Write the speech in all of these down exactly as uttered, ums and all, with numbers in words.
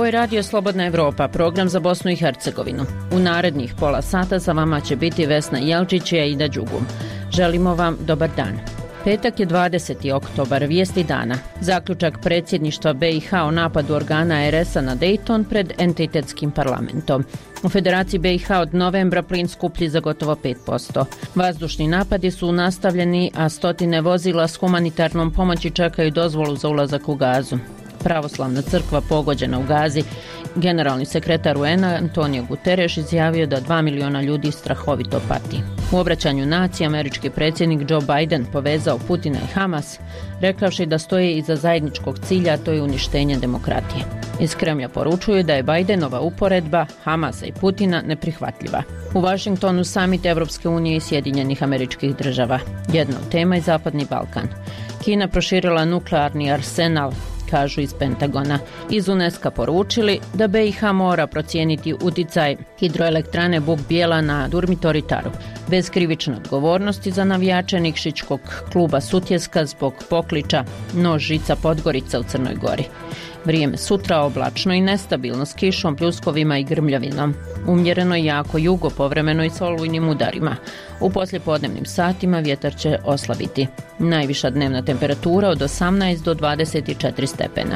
Ovo je Radio Slobodna Evropa, program za Bosnu i Hercegovinu. U narednih pola sata sa vama će biti Vesna Jelčić i Aida Đugum. Želimo vam dobar dan. Petak je dvadeseti oktobar, vijesti dana. Zaključak predsjedništva B i H o napadu organa R S a na Dayton pred entitetskim parlamentom. U Federaciji B i H od novembra plin skuplji za gotovo pet posto. Vazdušni napadi su nastavljeni, a stotine vozila s humanitarnom pomoći čekaju dozvolu za ulazak u Gazu. Pravoslavna crkva pogođena u Gazi. Generalni sekretar U N a Antonio Guterres izjavio da dva miliona ljudi strahovito pati. U obraćanju naciji američki predsjednik Joe Biden povezao Putina i Hamas, rekavši da stoje iza zajedničkog cilja, a to je uništenje demokratije. Iz Kremlja poručuju da je Bidenova uporedba Hamasa i Putina neprihvatljiva. U Washingtonu samit Evropske unije i Sjedinjenih Američkih Država. Jedna od tema je Zapadni Balkan. Kina proširila nuklearni arsenal, kažu iz Pentagona. Iz UNESCO poručili da B i H mora procijeniti uticaj hidroelektrane Buk Bijela na Durmitori Taru. Bez krivične odgovornosti za navijače Nikšićkog kluba Sutjeska zbog pokliča Nož žica Podgorica u Crnoj Gori. Vrijeme sutra oblačno i nestabilno s kišom, pljuskovima i grmljavinom. Umjereno i jako jugo, povremeno i s olujnim udarima. U poslijepodnevnim satima vjetar će oslabiti. Najviša dnevna temperatura od osamnaest do dvadeset četiri stepena.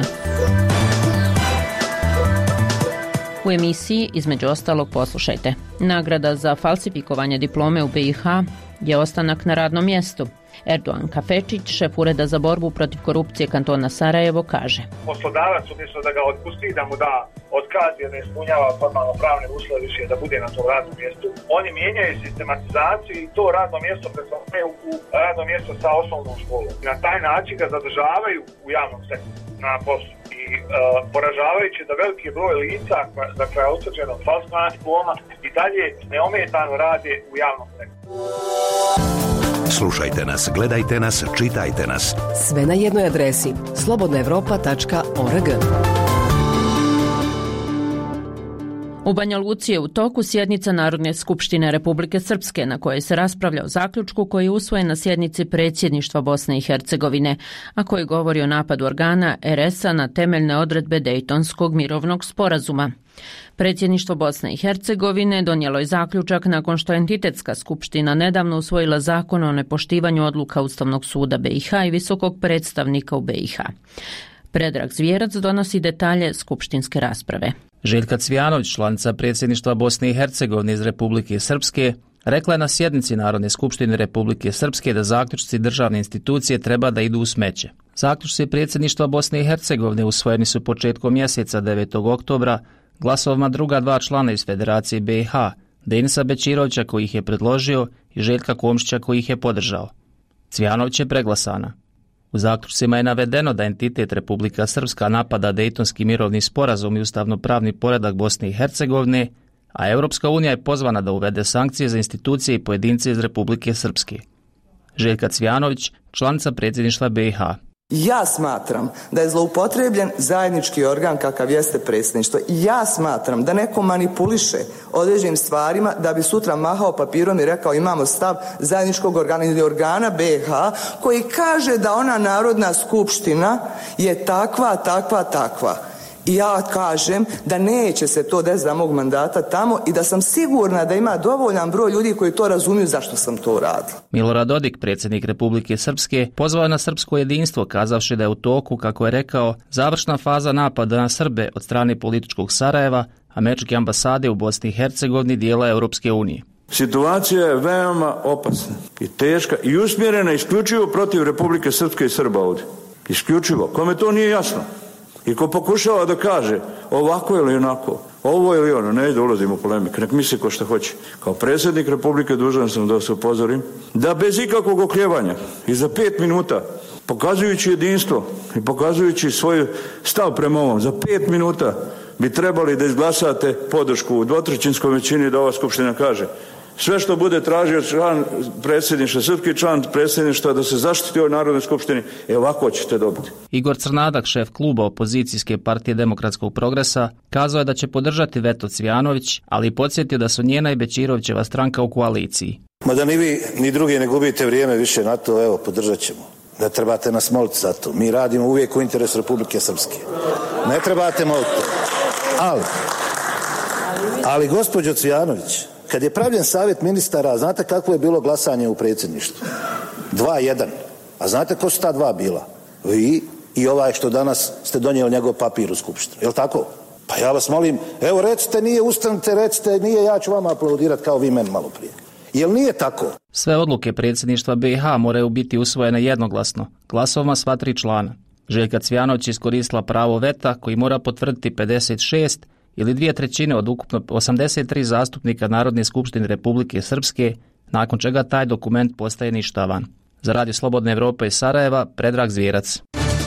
U emisiji, između ostalog, poslušajte. Nagrada za falsifikovanje diplome u B i H je ostanak na radnom mjestu. Erdogan Kafečić, šef ureda za borbu protiv korupcije kantona Sarajevo, kaže: Poslodavac umjesto da ga otpusti, da mu da otkaz jer ne ispunjava formalno pravne uslove više da bude na tom radnom mjestu, oni mijenjaju sistematizaciju i to radno mjesto pretvaraju u radno mjesto sa osnovnom školom. Na taj način ga zadržavaju u javnom sektoru na poslu. I uh, poražavajući da veliki broj lica za koja je utvrđeno falsifikovanje diploma i dalje neometano rade u javnom sektoru. Slušajte nas, gledajte nas, čitajte nas. Sve na jednoj adresi slobodna evropa tačka org. U Banja Luci je u toku sjednica Narodne skupštine Republike Srpske, na kojoj se raspravlja o zaključku koji je usvojen na sjednici predsjedništva Bosne i Hercegovine, a koji govori o napadu organa R S a na temeljne odredbe Dejtonskog mirovnog sporazuma. Predsjedništvo Bosne i Hercegovine donijelo je zaključak nakon što je entitetska skupština nedavno usvojila zakon o nepoštivanju odluka Ustavnog suda B i H i visokog predstavnika u B i H. Predrag Zvjerac donosi detalje skupštinske rasprave. Željka Cvijanović, članica predsjedništva Bosne i Hercegovine iz Republike Srpske, rekla je na sjednici Narodne skupštine Republike Srpske da zaključci državne institucije treba da idu u smeće. Zaključci predsjedništva Bosne i Hercegovine usvojeni su početkom mjeseca devetog oktobra glasovima druga dva člana iz Federacije B i H, Denisa Bečirovića koji ih je predložio i Željka Komšića koji ih je podržao. Cvijanović je preglasana. U zaključcima je navedeno da entitet Republika Srpska napada Dejtonski mirovni sporazum i ustavno-pravni poredak Bosne i Hercegovine, a Europska unija je pozvana da uvede sankcije za institucije i pojedince iz Republike Srpske. Željka Cvijanović, članica predsjedništva B i H. Ja smatram da je zloupotrebljen zajednički organ kakav jeste predsjedništvo. Ja smatram da neko manipuliše određenim stvarima da bi sutra mahao papirom i rekao imamo stav zajedničkog organa ili organa B i H koji kaže da ona Narodna skupština je takva, takva, takva. I ja kažem da neće se to desiti za mog mandata tamo i da sam sigurna da ima dovoljan broj ljudi koji to razumiju zašto sam to uradila. Milorad Dodik, predsjednik Republike Srpske, pozvao je na srpsko jedinstvo kazavši da je u toku, kako je rekao, završna faza napada na Srbe od strane političkog Sarajeva, američke ambasade u Bosni i Hercegovini dijela Europske unije. Situacija je veoma opasna i teška i usmjerena isključivo protiv Republike Srpske i Srba ovdje. Isključivo. Kome to nije jasno? I ko pokušava da kaže ovako ili onako, ovo ili ono, ne da ulazim u polemik, nek misli ko što hoće. Kao predsjednik Republike dužan sam da se upozorim da bez ikakvog okljevanja i za pet minuta, pokazujući jedinstvo i pokazujući svoj stav prema ovom, za pet minuta bi trebali da izglasate podršku u dvotrećinskoj većini da ova skupština kaže sve što bude tražio član predsjedništva, srpski član predsjedništva da se zaštiti ovoj Narodnoj skupštini, e ovako ćete dobiti. Igor Crnadak, šef kluba opozicijske partije Demokratskog progresa, kazao je da će podržati veto Cvijanović, ali i podsjetio da su njena i Bečirovićeva stranka u koaliciji. Ma da ni vi ni drugi ne gubite vrijeme više na to, evo podržat ćemo. Ne trebate nas moliti za to. Mi radimo uvijek u interesu Republike Srpske. Ne trebate moliti. Ali, ali gospođo Cvijanović, kad je pravljen savjet ministara, znate kako je bilo glasanje u predsjedništvu? dva jedan. A znate ko su ta dva bila? Vi i ovaj što danas ste donijeli njegov papir u skupštinu. Je li tako? Pa ja vas molim, evo recite nije, ustanite, recite nije, ja ću vama aplaudirati kao vi meni malo prije. Jel nije tako? Sve odluke predsjedništva B i H moraju biti usvojene jednoglasno, glasovima sva tri člana. Željka Cvijanović iskoristila pravo veta koji mora potvrditi pedeset šest ili dvije trećine od ukupno osamdeset tri zastupnika Narodne skupštine Republike Srpske, nakon čega taj dokument postaje ništavan. Za Radio Slobodne Evrope iz Sarajeva, Predrag Zvijerac.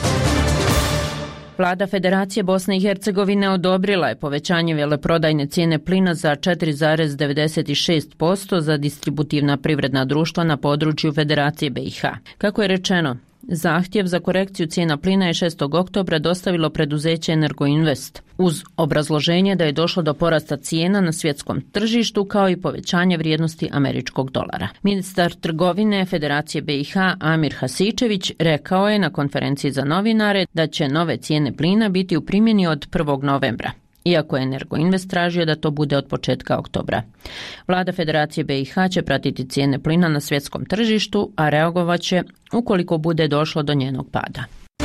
Vlada Federacije Bosne i Hercegovine odobrila je povećanje veleprodajne cijene plina za četiri zarez devedeset šest posto za distributivna privredna društva na području Federacije B i H. Kako je rečeno, zahtjev za korekciju cijena plina je šestog oktobra dostavilo preduzeće Energoinvest uz obrazloženje da je došlo do porasta cijena na svjetskom tržištu kao i povećanje vrijednosti američkog dolara. Ministar trgovine Federacije B i H Amir Hasičević rekao je na konferenciji za novinare da će nove cijene plina biti u primjeni od prvog novembra. Iako je Energoinvest tražio da to bude od početka oktobra. Vlada Federacije B i H će pratiti cijene plina na svjetskom tržištu, a reagovat će ukoliko bude došlo do njenog pada.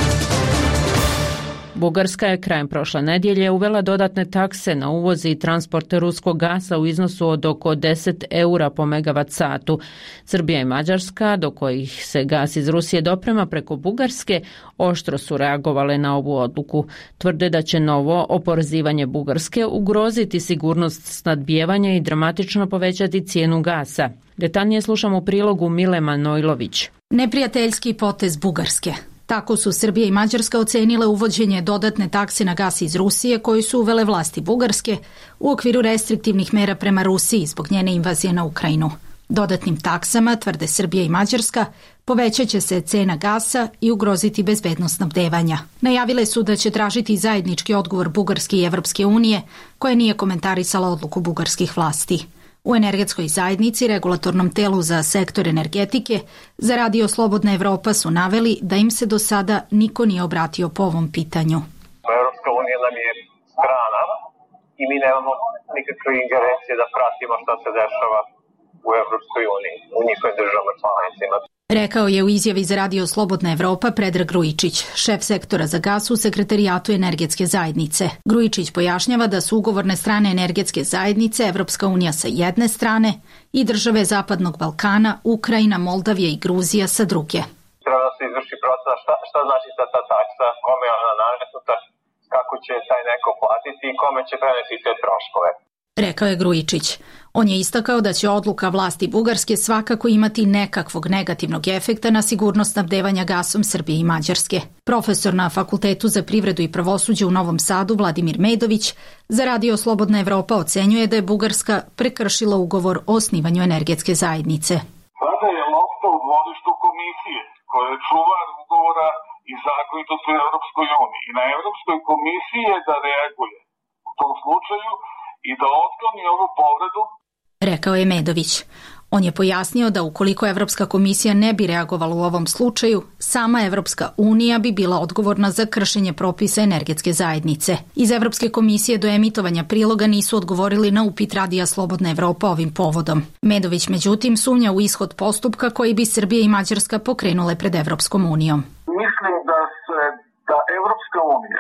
Bugarska je krajem prošle nedjelje uvela dodatne takse na uvoz i transport ruskog gasa u iznosu od oko deset eura po megavat satu. Srbija i Mađarska, do kojih se gas iz Rusije doprema preko Bugarske, oštro su reagovale na ovu odluku. Tvrde da će novo oporezivanje Bugarske ugroziti sigurnost snadbijevanja i dramatično povećati cijenu gasa. Detaljnije slušamo u prilogu Mile Manojlović. Neprijateljski potez Bugarske. Tako su Srbija i Mađarska ocenile uvođenje dodatne takse na gas iz Rusije koju su uvele vlasti Bugarske u okviru restriktivnih mera prema Rusiji zbog njene invazije na Ukrajinu. Dodatnim taksama, tvrde Srbija i Mađarska, povećat će se cena gasa i ugroziti bezbednost snabdevanja. Najavile su da će tražiti zajednički odgovor Bugarske i Evropske unije, koja nije komentarisala odluku bugarskih vlasti. U energetskoj zajednici, regulatornom telu za sektor energetike, za Radio Slobodna Evropa su naveli da im se do sada niko nije obratio po ovom pitanju. Evropska unija nam je strana i mi nemamo nikakve ingerencije da pratimo šta se dešava u Evropskoj uniji, u njihovim državama članicama. Rekao je u izjavi za Radio Slobodna Evropa Predrag Grujičić, šef sektora za gas u Sekretarijatu energetske zajednice. Grujičić pojašnjava da su ugovorne strane energetske zajednice Evropska unija sa jedne strane i države Zapadnog Balkana, Ukrajina, Moldavija i Gruzija sa druge. Treba da se izvrši procena šta, šta znači ta, ta taksa, kome je ona nametnuta, kako će taj neko platiti i kome će preneti te troškove. Rekao je Grujičić. On je istakao da će odluka vlasti Bugarske svakako imati nekakvog negativnog efekta na sigurnost snabdevanja gasom Srbije i Mađarske. Profesor na Fakultetu za privredu i pravosuđe u Novom Sadu Vladimir Medović za Radio Slobodna Evropa ocenjuje da je Bugarska prekršila ugovor o osnivanju energetske zajednice. Sada je lopta u dvorištu komisije koja je čuvar ugovora i zakonitosti u Evropskoj uniji. I na Evropskoj komisiji je da reaguje u tom slučaju i da otkloni ovu povredu, rekao je Medović. On je pojasnio da ukoliko Evropska komisija ne bi reagovala u ovom slučaju, sama Evropska unija bi bila odgovorna za kršenje propisa energetske zajednice. Iz Evropske komisije do emitovanja priloga nisu odgovorili na upit Radija Slobodna Evropa ovim povodom. Medović međutim sumnja u ishod postupka koji bi Srbija i Mađarska pokrenule pred Evropskom unijom. Mislim da se da Evropska unija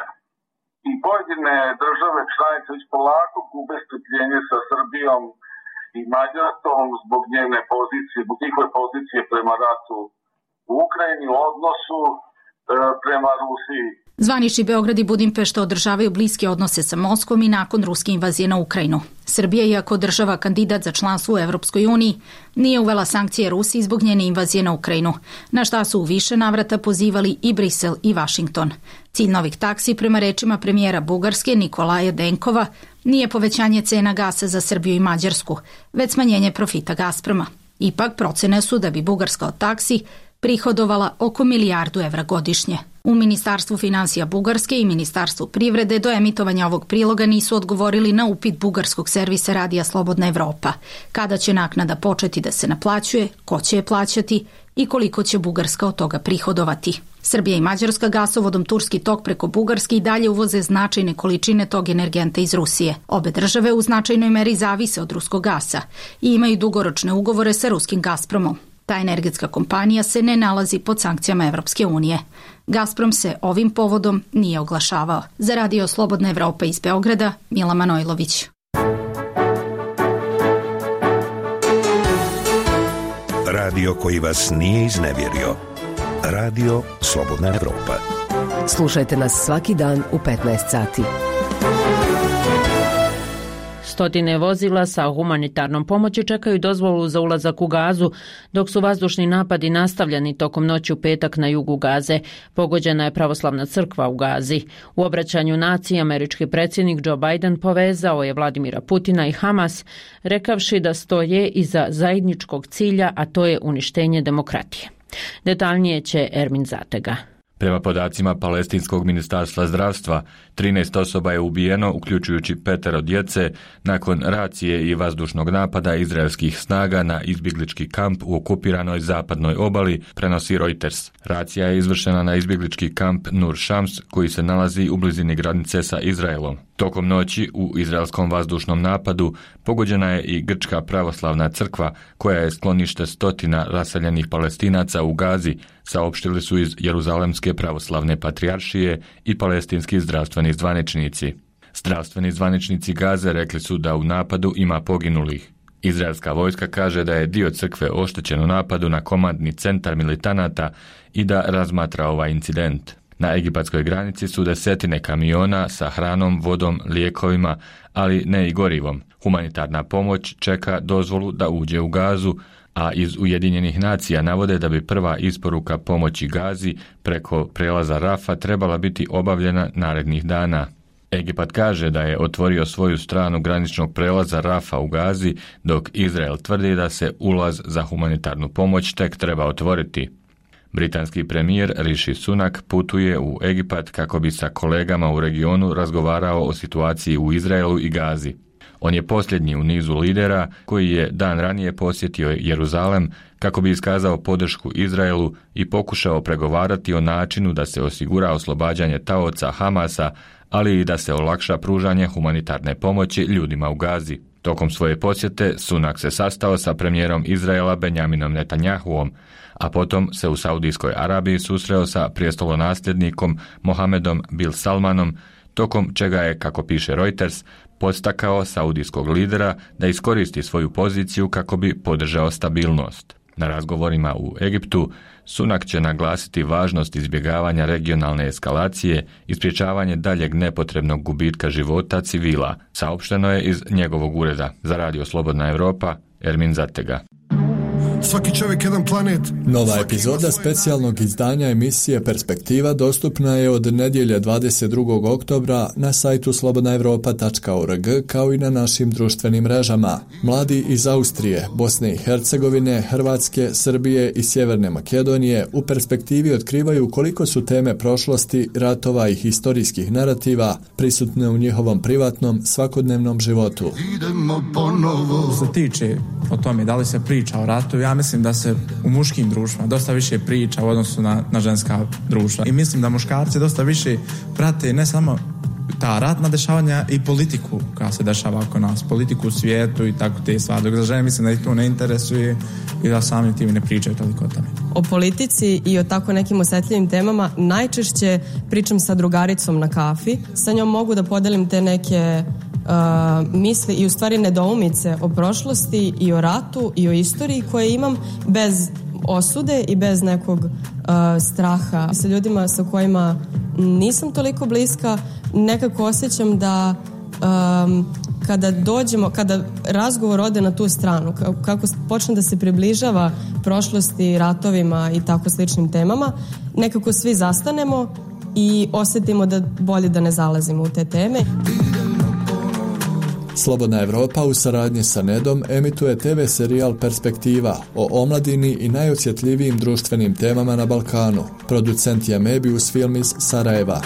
i pojedine države članice već polako gube strpljenje sa Srbijom i Mađarskom zbog njene pozicije, zbog njihove pozicije prema ratu u Ukrajini, u odnosu e, prema Rusiji. Zvanični Beograd i Budimpešta održavaju bliske odnose sa Moskvom i nakon ruske invazije na Ukrajinu. Srbija, iako država kandidat za članstvo u Evropskoj uniji, nije uvela sankcije Rusiji zbog njene invazije na Ukrajinu, na šta su u više navrata pozivali i Brisel i Vašington. Cilj novih taksi, prema rečima premijera Bugarske Nikolaja Denkova, nije povećanje cena gasa za Srbiju i Mađarsku, već smanjenje profita Gazproma. Ipak procene su da bi Bugarska od taksi prihodovala oko milijardu evra godišnje. U Ministarstvu finansija Bugarske i Ministarstvu privrede do emitovanja ovog priloga nisu odgovorili na upit bugarskog servisa Radija Slobodna Evropa. Kada će naknada početi da se naplaćuje, ko će je plaćati i koliko će Bugarska od toga prihodovati. Srbija i Mađarska gasovodom Turski tok preko Bugarske i dalje uvoze značajne količine tog energenta iz Rusije. Obe države u značajnoj meri zavise od ruskog gasa i imaju dugoročne ugovore sa ruskim Gazpromom. Ta energetska kompanija se ne nalazi pod sankcijama Evropske unije. Gazprom se ovim povodom nije oglašavao. Za Radio Slobodna Evropa iz Beograda, Mila Manojlović. Radio koji vas nije iznevjerio. Radio Slobodna Evropa. Slušajte nas svaki dan u petnaest sati. Stotine vozila sa humanitarnom pomoći čekaju dozvolu za ulazak u Gazu, dok su vazdušni napadi nastavljeni tokom noći u petak na jugu Gaze. Pogođena je pravoslavna crkva u Gazi. U obraćanju naciji američki predsjednik Joe Biden povezao je Vladimira Putina i Hamas, rekavši da stoje iza zajedničkog cilja, a to je uništenje demokratije. Detaljnije će Ermin Zatega. Prema podacima Palestinskog ministarstva zdravstva, trinaest osoba je ubijeno, uključujući petero djece, nakon racije i vazdušnog napada izraelskih snaga na izbjeglički kamp u okupiranoj zapadnoj obali, prenosi Reuters. Racija je izvršena na izbjeglički kamp Nur Shams, koji se nalazi u blizini granice sa Izraelom. Tokom noći u izraelskom vazdušnom napadu pogođena je i Grčka pravoslavna crkva, koja je sklonište stotina raseljenih Palestinaca u Gazi, saopštili su iz Jeruzalemske pravoslavne patrijaršije i palestinski zdravstveni zvaničnici. Zdravstveni zvaničnici Gaze rekli su da u napadu ima poginulih. Izraelska vojska kaže da je dio crkve oštećen u napadu na komandni centar militanata i da razmatra ovaj incident. Na egipatskoj granici su desetine kamiona sa hranom, vodom, lijekovima, ali ne i gorivom. Humanitarna pomoć čeka dozvolu da uđe u Gazu, a iz Ujedinjenih nacija navode da bi prva isporuka pomoći Gazi preko prelaza Rafa trebala biti obavljena narednih dana. Egipat kaže da je otvorio svoju stranu graničnog prelaza Rafa u Gazi, dok Izrael tvrdi da se ulaz za humanitarnu pomoć tek treba otvoriti. Britanski premijer Rishi Sunak putuje u Egipat kako bi sa kolegama u regionu razgovarao o situaciji u Izraelu i Gazi. On je posljednji u nizu lidera koji je dan ranije posjetio Jeruzalem kako bi iskazao podršku Izraelu i pokušao pregovarati o načinu da se osigura oslobađanje taoca Hamasa, ali i da se olakša pružanje humanitarne pomoći ljudima u Gazi. Tokom svoje posjete Sunak se sastao sa premijerom Izraela Benjaminom Netanjahuom, a potom se u Saudijskoj Arabiji susreo sa prijestolonasljednikom Mohamedom bin Salmanom, tokom čega je, kako piše Reuters, podstakao saudijskog lidera da iskoristi svoju poziciju kako bi podržao stabilnost. Na razgovorima u Egiptu Sunak će naglasiti važnost izbjegavanja regionalne eskalacije i sprječavanje daljeg nepotrebnog gubitka života civila, saopšteno je iz njegovog ureda. Za Radio Slobodna Evropa, Ermin Zatega. Svaki čovjek jedan planet. Nova epizoda specijalnog izdanja emisije Perspektiva dostupna je od nedjelje dvadeset drugog oktobra na sajtu slobodna evropa tačka org kao i na našim društvenim mrežama. Mladi iz Austrije, Bosne i Hercegovine, Hrvatske, Srbije i Sjeverne Makedonije u Perspektivi otkrivaju koliko su teme prošlosti, ratova i historijskih narativa prisutne u njihovom privatnom, svakodnevnom životu. Što se tiče o tome da li se priča o ratu, ja mislim da se u muškim društvima dosta više priča u odnosu na, na ženska društva. I mislim da muškarci dosta više prate ne samo ta ratna dešavanja i politiku koja se dešava oko nas, politiku u svijetu i tako te stvari. Dok za žene mislim da ih to ne interesuje i da sami tim ne pričaju toliko o tome. O politici i o tako nekim osjetljivim temama najčešće pričam sa drugaricom na kafi. Sa njom mogu da podelim te neke Uh, misli i u stvari nedoumice o prošlosti i o ratu i o istoriji koje imam bez osude i bez nekog uh, straha. Sa ljudima sa kojima nisam toliko bliska nekako osjećam da um, kada dođemo, kada razgovor ode na tu stranu, kako počne da se približava prošlosti, ratovima i tako sličnim temama, nekako svi zastanemo i osjetimo da bolje da ne zalazimo u te teme. Slobodna Evropa u saradnji sa Nedom emituje te ve serijal Perspektiva o omladini i najosjetljivijim društvenim temama na Balkanu. Producent je Mebius Film iz Sarajeva.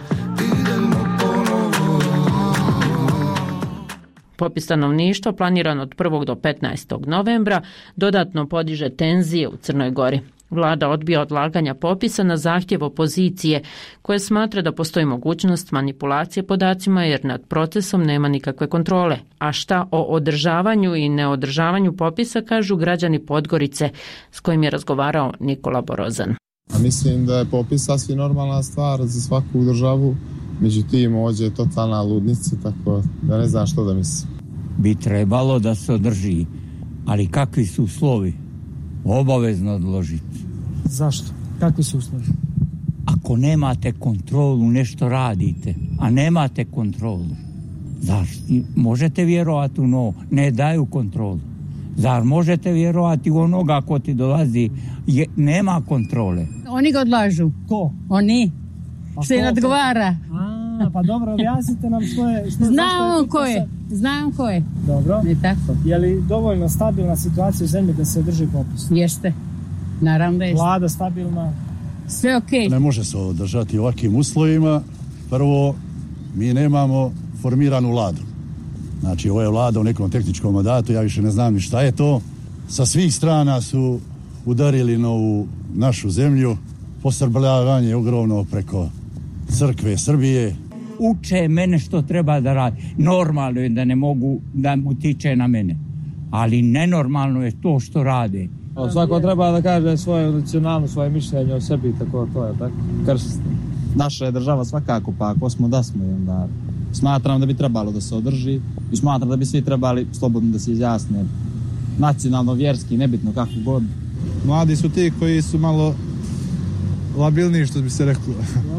Popis stanovništva planiran od prvog do petnaestog novembra dodatno podiže tenzije u Crnoj Gori. Vlada odbija odlaganja popisa na zahtjev opozicije, koje smatra da postoji mogućnost manipulacije podacima jer nad procesom nema nikakve kontrole. A šta o održavanju i neodržavanju popisa kažu građani Podgorice, s kojim je razgovarao Nikola Borozan. A mislim da je popis sasvim normalna stvar za svaku državu, međutim ovdje je totalna ludnica, tako da ne znam što da mislim. Bi trebalo da se održi, ali kakvi su uslovi? Obavezno odložiti. Zašto? Kakvi su uslovi? Ako nemate kontrolu, nešto radite, a nemate kontrolu. Zašto? Možete vjerovati u no, ne daju kontrolu. Zar možete vjerovati u onoga ko ti dolazi, je, nema kontrole? Oni ga odlažu. Ko? Oni. Pa što je odgovara. A, pa dobro, objasnite nam što je... Što, Znam ko je. Znam ko je. Dobro. Ne tako. Je li dovoljno stabilna situacija u zemlji da se održi popis? Jeste. Naravno da jeste. Vlada stabilna? Sve okej. Ne može se održati u ovakvim uslovima. Prvo, mi nemamo formiranu vladu. Znači, ovo je vlada u nekom tehničkom mandatu, ja više ne znam ni šta je to. Sa svih strana su udarili na ovu našu zemlju. Posrbljavanje ogromno preko crkve Srbije. Uče mene što treba da radi. Normalno je da ne mogu da utiče na mene. Ali nenormalno je to što rade. Svako treba da kaže svoje nacionalno, svoje mišljenje o sebi, tako to je, tako? Kršćanstvo. Naša je država svakako, pa ako smo da smo i onda smatram da bi trebalo da se održi i smatram da bi svi trebali slobodno da se izjasne. Nacionalno, vjerski, nebitno kako god. Mladi su ti koji su malo labilniji, što bi se reklo.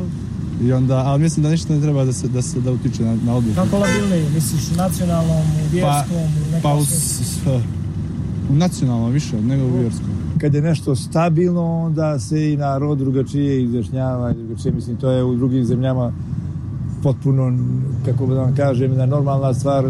I onda, ali mislim da ništa ne treba da se da se da utiče na, na odluku. Kako labilniji? Misliš u nacionalnom, u vjerskom, pa, u pa u, s, u nacionalnom više nego u vjerskom. Kad je nešto stabilno, onda se i narod drugačije izjašnjava, drugačije, mislim, to je u drugim zemljama potpuno, kako da vam kažem, jedna normalna stvar.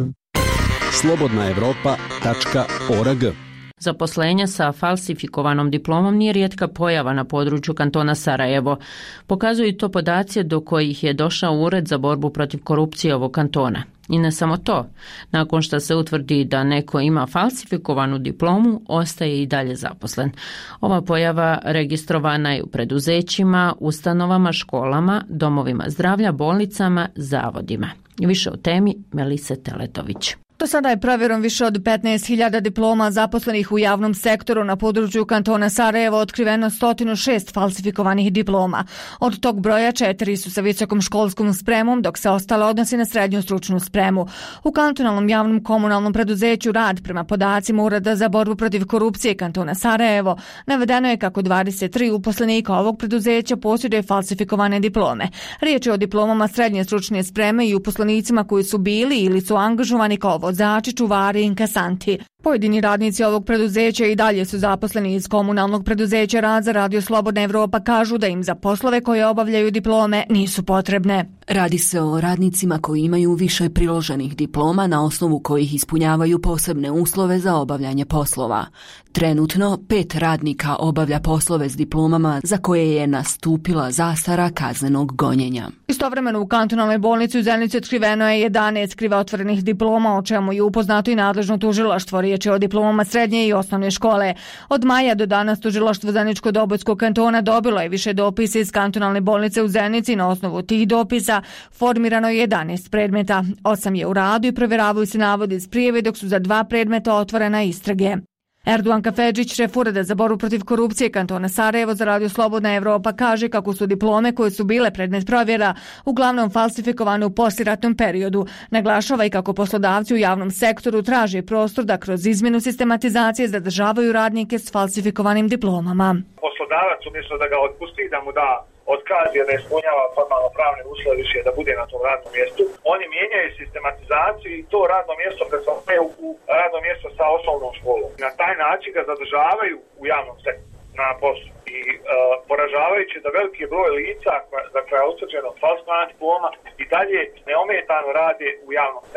slobodna evropa tačka org Zaposlenje sa falsifikovanom diplomom nije rijetka pojava na području kantona Sarajevo. Pokazuju to podaci do kojih je došao Ured za borbu protiv korupcije ovog kantona. I ne samo to. Nakon što se utvrdi da neko ima falsifikovanu diplomu, ostaje i dalje zaposlen. Ova pojava registrovana je u preduzećima, ustanovama, školama, domovima zdravlja, bolnicama, zavodima. Više o temi Melise Teletović. Do sada je provjerom više od petnaest hiljada diploma zaposlenih u javnom sektoru na području kantona Sarajevo otkriveno sto šest falsifikovanih diploma. Od tog broja četiri su sa visokom školskom spremom, dok se ostale odnosi na srednju stručnu spremu. U kantonalnom javnom komunalnom preduzeću Rad, prema podacima Ureda za borbu protiv korupcije kantona Sarajevo, navedeno je kako dvadeset tri uposlenika ovog preduzeća posjeduje falsifikovane diplome. Riječ je o diplomama srednje stručne spreme i uposlenicima koji su bili ili su angažovani kao vozači, čuvari i inkasanti. Pojedini radnici ovog preduzeća i dalje su zaposleni iz komunalnog preduzeća Rad za Radio Slobodna Evropa, kažu da im za poslove koje obavljaju diplome nisu potrebne. Radi se o radnicima koji imaju više priloženih diploma na osnovu kojih ispunjavaju posebne uslove za obavljanje poslova. Trenutno pet radnika obavlja poslove s diplomama za koje je nastupila zastara kaznenog gonjenja. Istovremeno u kantonalnoj bolnici u Zenici otkriveno je jedanaest krivootvorenih diploma, o čemu je upoznato i nadležno tužilaštvo. Riječ je o diplomama srednje i osnovne škole. Od maja do danas tužilaštvo Zeničko-Dobojskog kantona dobilo je više dopisa iz kantonalne bolnice u Zenici. Na osnovu tih dopisa formirano je jedanaest predmeta. Osam je u radu i provjeravaju se navodi iz prijave, dok su za dva predmeta otvorena istrage. Erdogan Kafedžić, šef Ureda za borbu protiv korupcije kantona Sarajevo za Radio Slobodna Evropa, kaže kako su diplome koje su bile predmet provjera uglavnom falsifikovane u posliratnom periodu. Naglašava i kako poslodavci u javnom sektoru traže prostor da kroz izmjenu sistematizacije zadržavaju radnike s falsifikovanim diplomama. Poslodavac umjesto da ga otpusti, da mu da otkaz jer ne ispunjava formalno pravne uslove više da bude na tom radnom mjestu, oni mijenjaju sistematizaciju i to radno mjesto pretvaraju u radno mjesto sa osnovnom školom. Na taj način ga zadržavaju u javnom sektoru na poslu. I uh, poražavajući da veliki broj lica za koja je utvrđeno falsifikovanih diploma i dalje neometano rade u javnom sektoru.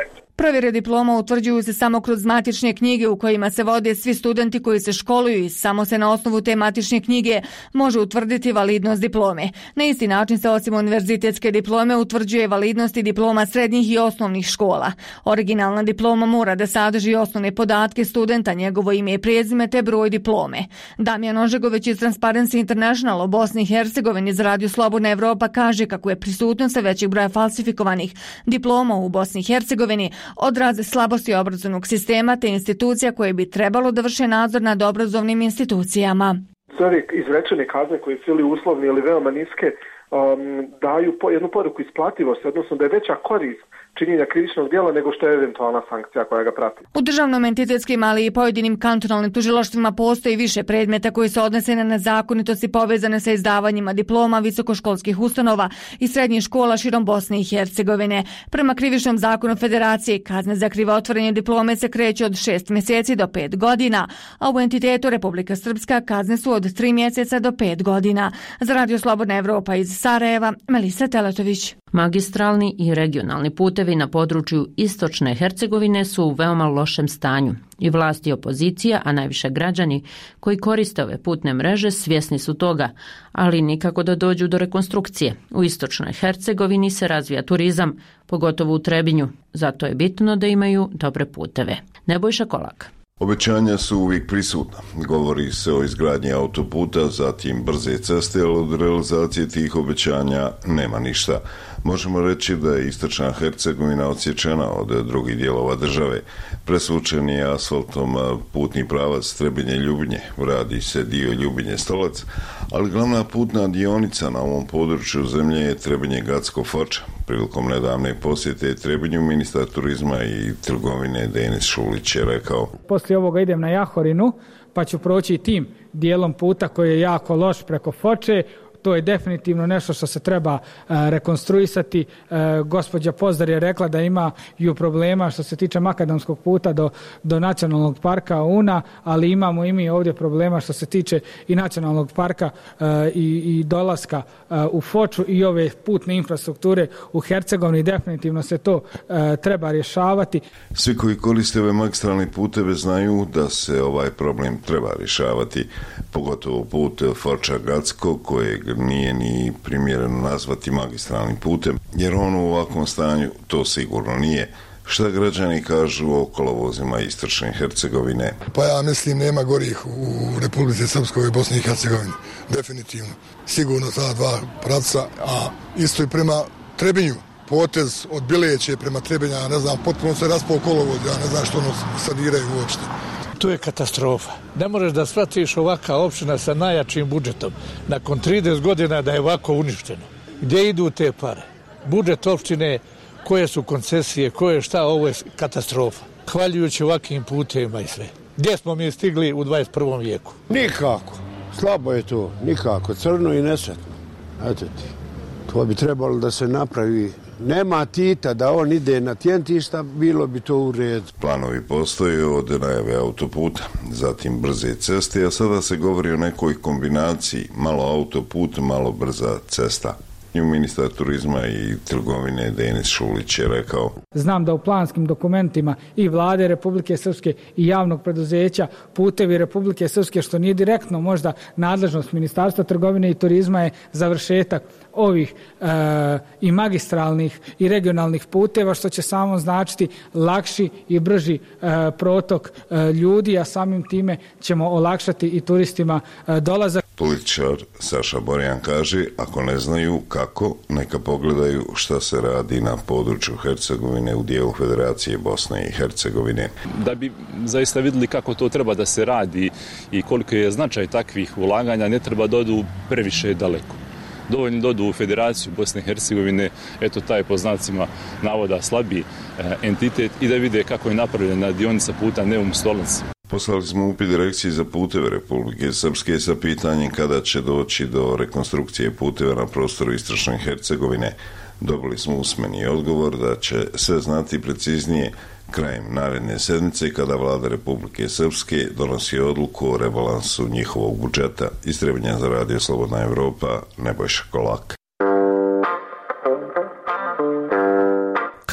Provjere diploma utvrđuju se samo kroz matične knjige u kojima se vode svi studenti koji se školuju i samo se na osnovu te matične knjige može utvrditi validnost diplome. Na isti način se osim univerzitetske diplome utvrđuje validnost i diploma srednjih i osnovnih škola. Originalna diploma mora da sadrži osnovne podatke studenta, njegovo ime i prezime te broj diplome. Damjan Ožegović iz Transparency International o Bosni i Hercegovini za Radio Slobodna Evropa kaže kako je prisutnost većeg broja falsifikovanih diploma u Bosni i Hercegovini odraze slabosti obrazovnog sistema te institucija koje bi trebalo da vrše nadzor nad obrazovnim institucijama. Sve ove izrečene kazne koje su ili uslovne ili veoma niske um, daju po, jednu poruku isplativosti, odnosno da je veća korist činjenja krivičnog djela nego što je eventualna sankcija koja ga prati. U državnom entitetskim, ali i pojedinim kantonalnim tužilaštvima postoji više predmeta koji se odnose na nezakonitosti povezane sa izdavanjima diploma visokoškolskih ustanova i srednjih škola širom Bosne i Hercegovine. Prema krivičnom zakonu Federacije kazne za krivotvorenje diplome se kreću od šest mjeseci do pet godina, a u entitetu Republika Srpska kazne su od tri mjeseca do pet godina. Za Radio Slobodna Evropa iz Sarajeva, Melisa Teletović. Magistralni i regionalni putevi na području istočne Hercegovine su u veoma lošem stanju. I vlast i opozicija, a najviše građani koji koriste ove putne mreže svjesni su toga, ali nikako da dođu do rekonstrukcije. U istočnoj Hercegovini se razvija turizam, pogotovo u Trebinju, zato je bitno da imaju dobre puteve. Nebojša Kolak. Obećanja su uvijek prisutna. Govori se o izgradnji autoputa, zatim brze ceste, ali od realizacije tih obećanja nema ništa. Možemo reći da je istočna Hercegovina odsječena od drugih dijelova države. Presvučen je asfaltom putni pravac Trebinje-Ljubinje, radi se dio Ljubinje-Stolac, ali glavna putna dionica na ovom području zemlje je Trebinje-Gacko-Foča. Prilikom nedavne posjete Trebinju ministar turizma i trgovine Denis Šulić je rekao: Poslije ovoga idem na Jahorinu, pa ću proći tim dijelom puta koji je jako loš preko Foče. To je definitivno nešto što se treba uh, rekonstruisati. Uh, gospođa Pozdar je rekla da ima i problema što se tiče makadamskog puta do, do nacionalnog parka Una, ali imamo i mi ovdje problema što se tiče i nacionalnog parka uh, i, i dolaska uh, u Foču i ove putne infrastrukture u Hercegovini. Definitivno se to uh, treba rješavati. Svi koji koriste ove magistralne puteve znaju da se ovaj problem treba rješavati, pogotovo put Foča-Gacko kojeg nije ni primjereno nazvati magistralnim putem, jer on u ovakvom stanju to sigurno nije. Šta građani kažu o kolovozima istočne Hercegovine? Pa ja mislim nema gorih u Republici Srpskoj i Bosni i Hercegovini. Definitivno. Sigurno ta dva pravca, a isto i prema Trebinju. Potez od Bileće prema Trebinja, ja ne znam, potpuno se raspao kolovoz, ja ne znam što ono sadiraju uopšte. To je katastrofa. Ne možeš da shvatiš ovaka opština sa najjačim budžetom nakon trideset godina da je ovako uništeno. Gdje idu te pare? Budžet opštine, koje su koncesije, koje šta, ovo je katastrofa. Hvaljujući ovakvim putevima i sve. Gdje smo mi stigli u dvadeset prvom vijeku? Nikako. Slabo je to. Nikako. Crno i nesretno. Eto ti. To bi trebalo da se napravi. Nema Tita da on ide na tjentišta, bilo bi to u redu. Planovi postoje od najave autoputa, zatim brze ceste, a sada se govori o nekoj kombinaciji, malo autoput, malo brza cesta. I ministar turizma i trgovine Denis Šulić je rekao: Znam da u planskim dokumentima i vlade Republike Srpske i javnog preduzeća Putevi Republike Srpske, što nije direktno možda nadležnost Ministarstva trgovine i turizma, je završetak ovih e, i magistralnih i regionalnih puteva, što će samo značiti lakši i brži e, protok e, ljudi, a samim time ćemo olakšati i turistima e, dolazak. Političar Saša Borjan kaže, ako ne znaju kako, neka pogledaju šta se radi na području Hercegovine u dijelu Federacije Bosne i Hercegovine. Da bi zaista vidjeli kako to treba da se radi i koliko je značaj takvih ulaganja, ne treba da odu previše daleko. Dovoljno dodu u Federaciju Bosne i Hercegovine, eto taj po znacima navoda slabiji e, entitet, i da vide kako je napravljena dionica puta Neum-Stolac. Poslali smo upit Direkciji za puteve Republike Srpske sa pitanjem kada će doći do rekonstrukcije puteva na prostoru istočne Hercegovine. Dobili smo usmeni odgovor da će sve znati preciznije krajem naredne sedmice kada vlada Republike Srpske donosi odluku o rebalansu njihovog budžeta. Iz Trebinja za Radio Slobodna Evropa, Nebojša Kolak.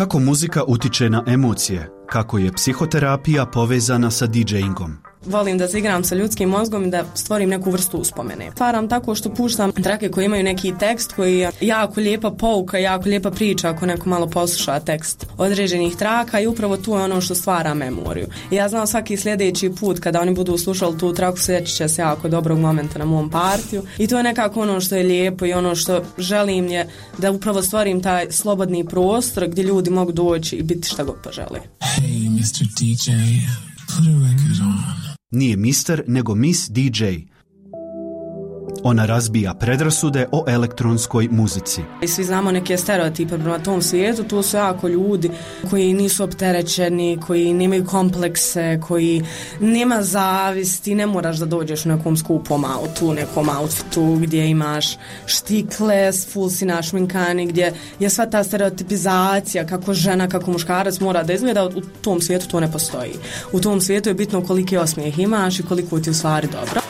Kako muzika utiče na emocije? Kako je psihoterapija povezana sa DJingom? Volim da se igram sa ljudskim mozgom i da stvorim neku vrstu uspomene. Stvaram tako što puštam trake koje imaju neki tekst koji je jako lijepa pouka, jako lijepa priča ako neko malo posluša tekst određenih traka i upravo tu je ono što stvara memoriju. I ja znam svaki sljedeći put kada oni budu slušali tu traku sjećat će se jako dobrog momenta na mom partiju i to je nekako ono što je lijepo i ono što želim je da upravo stvorim taj slobodni prostor gdje ljudi mogu doći i biti šta god požele. Hey, mister D J, put a record on. Nije mister, nego Miss D J. Ona razbija predrasude o elektronskoj muzici. I svi znamo neke stereotipe prema tom svijetu, tu su jako ljudi koji nisu opterećeni, koji nemaju komplekse, koji nema zavisti, ne moraš da dođeš u nekom skupom autu, nekom outfitu gdje imaš štikle, full si našminkani, gdje je sva ta stereotipizacija kako žena, kako muškarac mora da izgleda, u tom svijetu to ne postoji. U tom svijetu je bitno koliki osmijeh imaš i koliko ti u stvari dobro.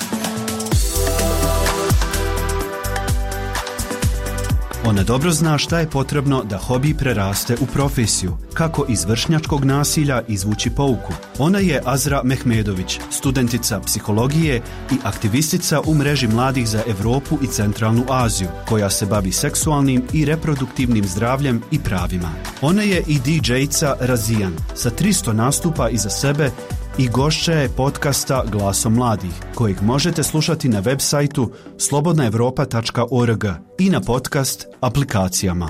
Ona dobro zna šta je potrebno da hobi preraste u profesiju, kako iz vršnjačkog nasilja izvući pouku. Ona je Azra Mehmedović, studentica psihologije i aktivistica u mreži mladih za Europu i Centralnu Aziju, koja se bavi seksualnim i reproduktivnim zdravljem i pravima. Ona je i D J-ca Razijan, sa tristo nastupa iza sebe i gošća je podcasta Glasom mladih, kojeg možete slušati na web sajtu slobodna evropa tačka org i na podcast aplikacijama.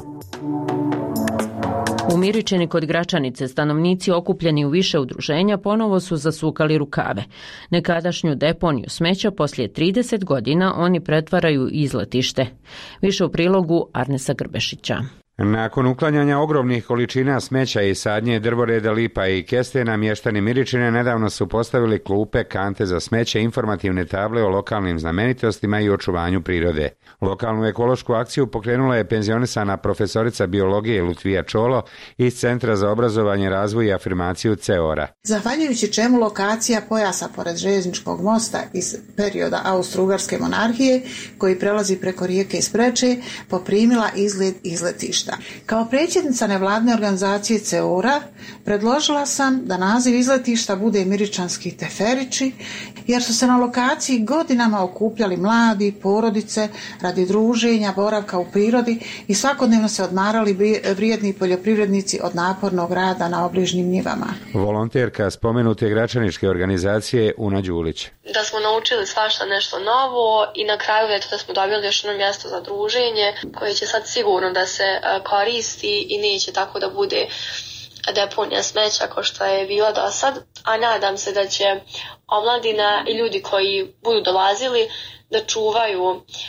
U Miričini kod Gračanice stanovnici okupljeni u više udruženja ponovo su zasukali rukave. Nekadašnju deponiju smeća poslije trideset godina oni pretvaraju u izletište. Više u prilogu Arnesa Grbešića. Nakon uklanjanja ogromnih količina smeća i sadnje drvoreda, lipa i kestena, mještani Miričine nedavno su postavili klupe, kante za smeće, informativne table o lokalnim znamenitostima i očuvanju prirode. Lokalnu ekološku akciju pokrenula je penzionisana profesorica biologije Lutvija Čolo iz Centra za obrazovanje, razvoj i afirmaciju CEORA. Zahvaljujući čemu lokacija pojasa pored željezničkog mosta iz perioda Austro-Ugarske monarhije, koji prelazi preko rijeke Spreče, poprimila izgled izletišta. Kao predsjednica nevladne organizacije CEORA predložila sam da naziv izletišta bude Miričanski teferići, jer su se na lokaciji godinama okupljali mladi, porodice, radi druženja, boravka u prirodi i svakodnevno se odmarali vrijedni poljoprivrednici od napornog rada na obližnjim njivama. Volonterka spomenute gračaničke organizacije Una Đulić. Da smo naučili svašta nešto novo i na kraju eto da smo dobili još jedno mjesto za druženje koje će sad sigurno da se koristi i neće tako da bude deponija smeća kao što je bila do sad, a nadam se da će omladina i ljudi koji budu dolazili da čuvaju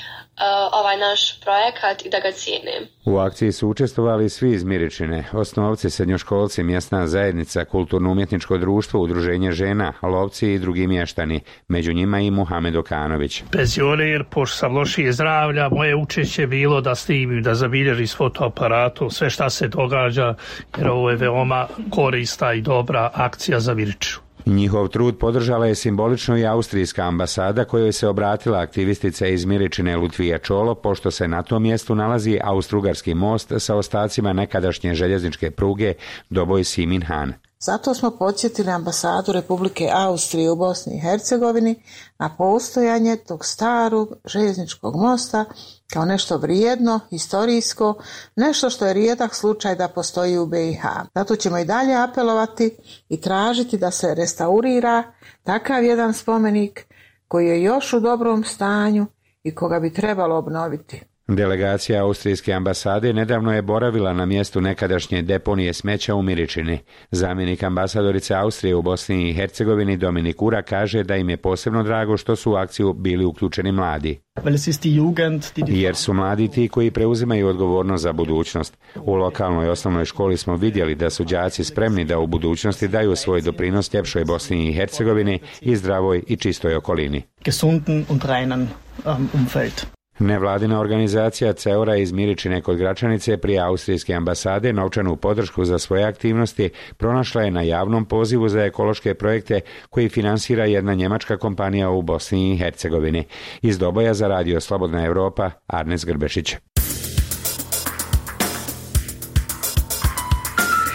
ovaj naš projekat i da ga cijene. U akciji su učestvovali svi iz Miričine, osnovci, srednjoškolci, mjesna zajednica, kulturno-umjetničko društvo, udruženje žena, lovci i drugi mještani, među njima i Muhamed Okanović. Penzioner, pošto sam lošije zdravlja, moje učešće bilo da snimim, da zabilježim s fotoaparatom sve šta se događa, jer ovo je veoma korista i dobra akcija za Miriču. Njihov trud podržala je simbolično i austrijska ambasada, kojoj se obratila aktivistica iz Miričine Lutvija Čolo, pošto se na tom mjestu nalazi Austro-Ugarski most sa ostacima nekadašnje željezničke pruge Doboj-Simin-Han. Zato smo podsjetili ambasadu Republike Austrije u Bosni i Hercegovini na postojanje tog starog željezničkog mosta kao nešto vrijedno, historijsko, nešto što je rijedak slučaj da postoji u be i ha. Zato ćemo i dalje apelovati i tražiti da se restaurira takav jedan spomenik koji je još u dobrom stanju i koga bi trebalo obnoviti. Delegacija austrijske ambasade nedavno je boravila na mjestu nekadašnje deponije smeća u Miričini. Zamjenik ambasadorice Austrije u Bosni i Hercegovini Dominik Ura kaže da im je posebno drago što su u akciju bili uključeni mladi. Jer su mladi ti koji preuzimaju odgovornost za budućnost. U lokalnoj osnovnoj školi smo vidjeli da su đaci spremni da u budućnosti daju svoj doprinos ljepšoj Bosni i Hercegovini i zdravoj i čistoj okolini. Nevladina organizacija CEORA iz Miričine kod Gračanice prije austrijske ambasade novčanu podršku za svoje aktivnosti pronašla je na javnom pozivu za ekološke projekte koji finansira jedna njemačka kompanija u Bosni i Hercegovini. Iz Doboja za radio Slobodna Evropa, Arnes Grbešić.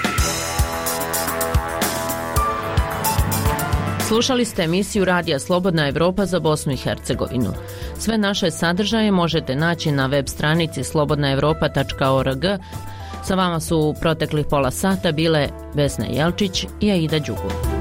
Slušali ste emisiju Radija Slobodna Evropa za Bosnu i Hercegovinu. Sve naše sadržaje možete naći na web stranici slobodna evropa tačka org. Sa vama su u proteklih pola sata bile Vesna Jelčić i Aida Đugum.